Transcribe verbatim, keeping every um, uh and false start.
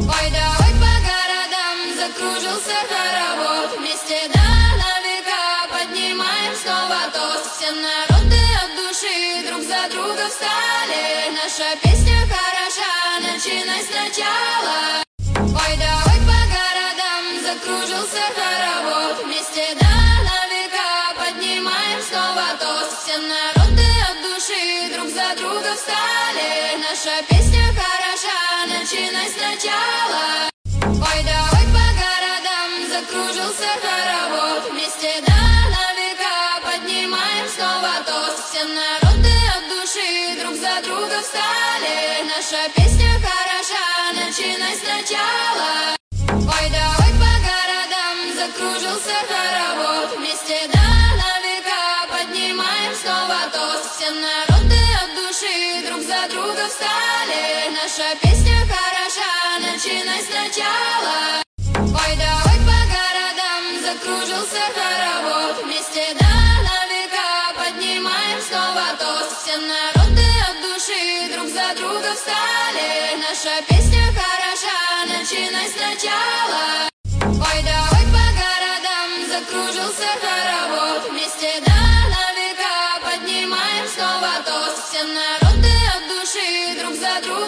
Ой, давай по городам, закружился хоровод. Вместе до на века поднимаем снова тост. Все народы от души друг за друга встали. Наша песня хороша, начинай сначала. Ой, давай по городам, закружился хоровод. Вместе до на века поднимаем снова тост. Все народы от души друг за друга встали. Наша песня хороша, начинай сначала. Ой, давай по городам, закружился хоровод. Вместе до на века поднимаем снова тост. Все народы от души друг за друга встали. Наша песня хороша, начинай сначала. Ой, давай по городам, закружился хоровод. Вместе до на века поднимаем снова тост. Все народы от души друг за друга встали. Наша песня хороша, начинай сначала. Ой, давай по городам, закружился хоровод. Вместе до на века поднимаем снова тост. Все народы от души друг за друга встали. Наша песня хороша, начинай сначала. Ой, давай по городам, закружился хоровод.